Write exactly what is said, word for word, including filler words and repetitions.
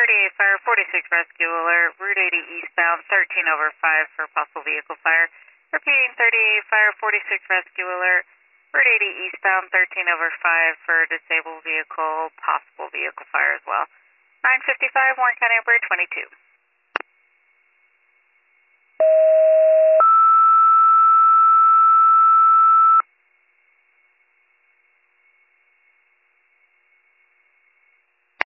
thirty-eight Fire, forty-six Rescue Alert, Route eighty eastbound, thirteen over five for possible vehicle fire. Repeating, thirty-eight Fire, forty-six Rescue Alert, Route eighty eastbound, thirteen over five for disabled vehicle, possible vehicle fire as well. nine fifty-five, Warren County Operator twenty-two.